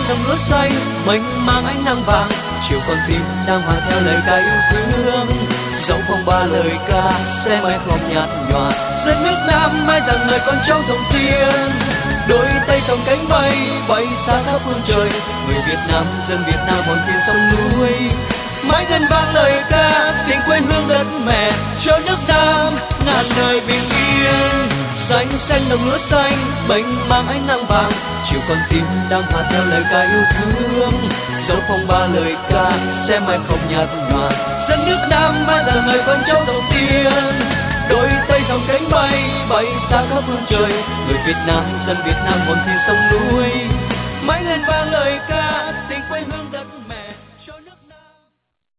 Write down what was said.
đồng lúa xanh mênh mang ánh nắng vàng, chiều con tim đang hòa theo lời ca yêu thương. Dẫu phong ba lời ca sẽ mãi không nhạt nhòa, đất nước Nam mãi rằng người con cháu dòng tiên. Đôi tay dòng cánh bay bay xa khắp phương trời, người Việt Nam dân Việt Nam hồn thiên sông núi. Mãi ngân vang lời ca tình quê hương đất mẹ, cho nước Nam ngàn đời bình yên. Xanh xanh đồng lúa xanh mênh mang ánh nắng vàng, chiều con tim đang hòa theo lời ca yêu thương. Dẫu phong ba lời ca sẽ mãi không nhạt nhòa, dân nước Nam mãi là người con cháu đầu tiên. Đôi tay dòng cánh bay bay xa khắp phương trời, người Việt Nam dân Việt Nam hồn thiên sông núi.